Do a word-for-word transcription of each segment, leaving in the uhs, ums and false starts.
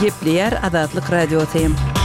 Gepleyer Azatlyk Radiosu.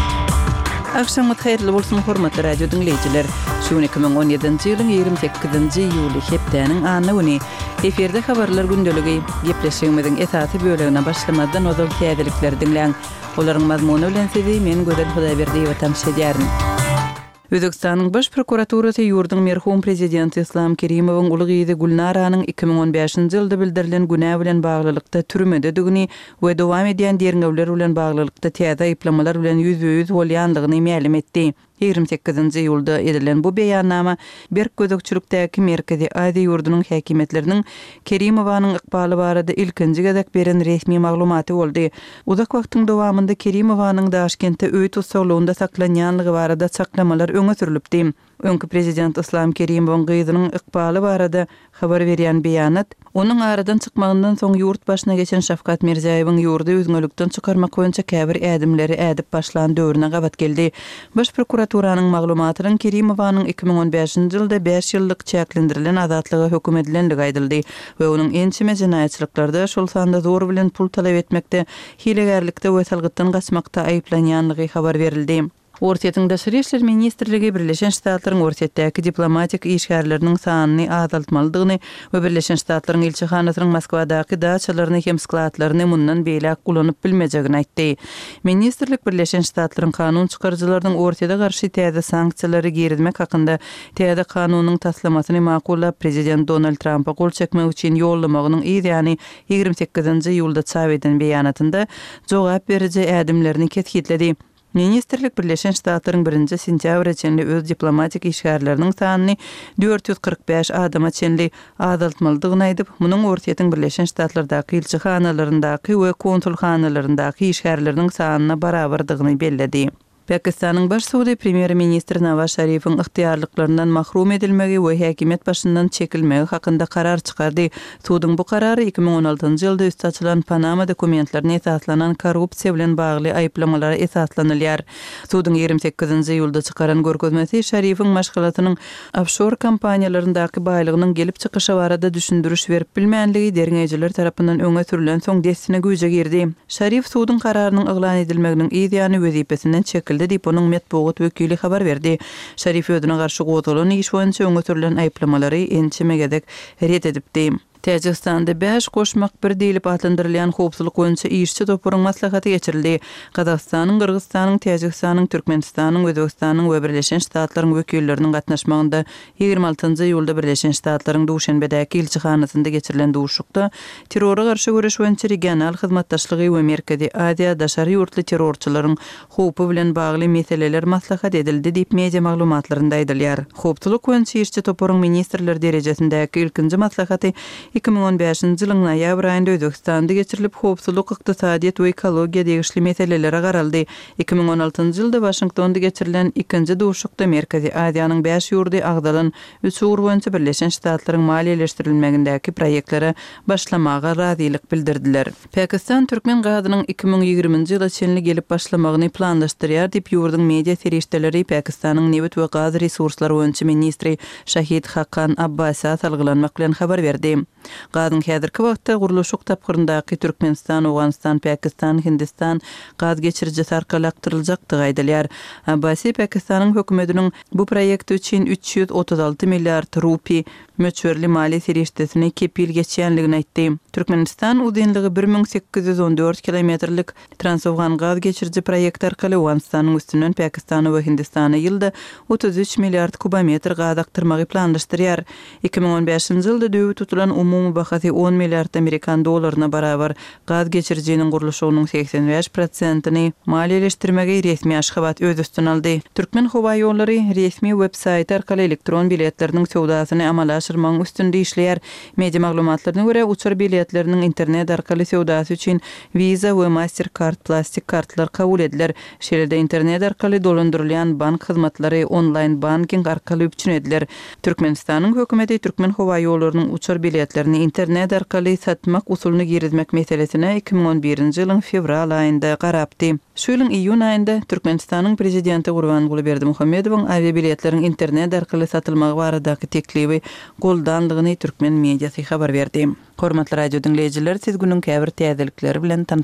Akşamyt hayrly bolsun hormatly radio dinleyijiler. Şu iki bin on ýedinji ýylyň ýygrimi sekizinji iýuly hepdeniň anyny güni eferde habarlar gündöligi gepleşigimiziň esasy bölegine başlamadan ozal täzelikler dinleň. Olaryň mazmuny bilen sizi men Gözel Hudaýberdiýew tanış edýärin. Özbekistanyň baş prokuraturasy ýurdun merhum prezidenti Islam Kerimowyň uly gyzy Gulnaranyň iki bin on beşinji ýylda bildirilen günä bilen baglylykda türmede dugny we dowam edýän derňewler bilen baglylykda täze aýplamalar bilen ýüz-ýüz bolýanlygyny ma'lum etdi. ýygrimi sekizinji ýylda edilen bu beýannama Berk gözükçülükdäki Merkezi Aziýa ýurdunyň häkimetleriniň Kerimowanyň ykbaly barada ilkinji gezek beren resmi maglumaty boldy. Uzak wagtyň dowamında Kerimowanyň Daşkentde öýt usulunda saklanýanlygy barada çaklamalar öňe sürilipdi. Öňkü prezident Islam Kerimowyň gyzynyň ykbaly barada habar berýän beýanat, onuň aradan çykmagyndan soň ýurt başyna geçen Şafkat Mirziýewiň ýurdu özgünlükden çykarmak boýunça käbir ädimleri ädip başlan döwrüne gabat geldi. Baş prokuraturanyň maglumatynyň Kerimowanyň iki bin on beşinji ýylda beş ýyllyk çäklendirilen azatlygy hökm edilenligi aýdyldy we onuň ençime jinaýatçylyklarda şol sanda zor bilen pul talap etmekde, hilegerlikde we salgytdan gaçmakda aýplanýanlygy habar berildi. Ortiýetiň Daşary işler ministrligi Birleşen Ştatlaryň ortiýetdäki diplomatik işgärleriniň sanyny azaltmalydygyny we Birleşen Ştatlaryň elçihanasynyň Moskwadaky daçalaryny hem skladlaryny mundan beýle kulanyp bilmejegini aýtdy. Ministrlik Birleşen Ştatlaryň kanun çykarjylarynyň ortiýada garşy täze sanksiýalary girizmek hakynda täze kanunyň taslamasyny makullap prezident Donald Trump'a gol çekmek üçin ýollamagynyň ýa-ni ýygrimi sekizinji ýylda çap eden beýanatynda jogap beriji ädimlerini ketkitledi. Ministrlik Birleşen Ştatlaryň birinji sentýabr içinde öz diplomatik işgärleriniň sanyny dört ýüz kırk beş adama çenli azaltmalydygyny aýdyp, munyň ortiýetiň Birleşen Ştatlardaky elçihanalaryndaky we konsulxanalaryndaky işgärleriniň sanyna barabardygyny belledi. Pakistanyň baş suwdy premier ministri Nawaz Şerifiň ykhtiyarlyklaryndan mahrum edilmegi we häkimet başyndan çekilmegi hakynda karar çykardy. Suwdyň bu karary iki bin on altynjy ýylda üst açylan Panama dokumentlerine esaslanan korrupsiýa bilen bagly aýplamalara esaslanylýar. Suwdyň ýygrimi sekizinji ýylda çykaran görkezmesi Şerifiň maşgalatynyň offshore kompaniýalaryndaky baýlygynyň gelip çykyşy barada düşündürüş berip bilmänligi derňejiler tarapyndan öňe sürülen soň destine güýje girdi. Şerif suwdyň kararynyň eglan edilmeginiň ýa-ni wezipesinden çekildi diýip onuň medpugat wekili habar berdi. Şerif ödüne garşy goýulan iş boýunça öňe sürülen aýplamary ençime gezek ret edipdi. Täjikistanda beş goşmak bir diýilip atlandyrylýan howpsuzlyk boýunça işçi topuryň maslahaty geçirildi. Gazakstanyň, Kyrgyzstanyň, Täjikistanyň, Türkmenistanyň, Özbekistanyň we Birleşen Ştatlaryň wekilleriniň gatnaşmagynda ýygrimi altynjy ýylda Birleşen Ştatlaryň Duşanbedäki elçihanasynda geçirilen duşukda terrora garşy görüş boýunça regional hyzmatdaşlygy we Merkezi Aziýa daşary ýurtly terrorçylaryň howpy bilen bagly meseleler maslahat edildi diýip media maglumatlarynda aýdylýar. Howpsuzlyk boýunça işçi topuryň ministrler derejesindäki ilkinji maslahaty iki bin on beşinji ýylyň noýabr aýynda Özbekistanda geçirilip howpsuzlyk, ykdysadyýat we ekologiýa degişli meselelere garaldy. iki bin on altynjy ýylda Washingtonda geçirilen ikinji duşukda Merkezi Aziýanyň beş ýurdy agdalan üç ur boýunça Birleşen Ştatlaryň maliýeleşdirilmegindäki proýektlere başlamaga razylyk bildirdiler. Pakistan türkmen gazynyň iki bin ýygrimiňji ýyla çenli gelip başlamagyny planlaşdyrýar diýip ýurdun media serişdeleri Pakistanyň Newt we gaz resurslary boýunça ministri Şahid Haqqan Abbasy salgylanmak bilen habar berdi. Gazyň häzirki wagtda guruluşyk tapgyryndaky Türkmenistan, Awganistan, Pakistan, Hindistan gaz geçirjisi arkaly aktyryljakdygy aýdylýar. Abbasy Pakistanyň hökümetiniň bu proýekt üçin üç ýüz otuz alty milliard rupi möçberli mali serişdesini kepil geçýänligini aýtdy. Türkmenistan uzunlygy bir min sekkiz ýüz on dört kilometrlik transawgan gaz geçirji proýekt arkaly Awganistanyň üstünden Pakistany we Hindistany ýylda otuz üç milliard kubometr gaz aktyrmagy planlaşdyrýar. iki bin on beşinji ýylda döwü tutulan umumy bahasy on milliard Amerikan dollaryna barabar gaz geçirjiniň guruluşynyň seksen beş prosentyny maliýeleşdirmege resmi aşgabat öz üstüne aldy. Türkmen howa ýollary resmi web-sayt arkaly elektron biletleriniň sowdasyny amala aşyrmagyň üstünde işleýär. Media maglumatlaryna görä uçur biletleriniň internet arkaly sowdasy üçin Visa we Mastercard plastik kartlar kabul ediler. Şeýle internet arkaly dolandyrylýan bank hyzmatlary online banking arkaly üçin ediler. Türkmenistanyň hökümeti türkmen howa ýollarynyň uçur biletlerini internet arkaly satmak usulyny girizmek meselesine iki bin on birinji ýylyň fevral aýynda garapdy. Şu ýylyň iýun aýynda Türkmenistanyň prezidenti Gurbanguly Berdimuhammedowyň aviabiletleriň internet arkaly satylmagy baradaky teklibi goldanlygyny türkmen mediasy habar berdi. Hormatly radio dinleyijiler, siz günüň käbir täzelikleri bilen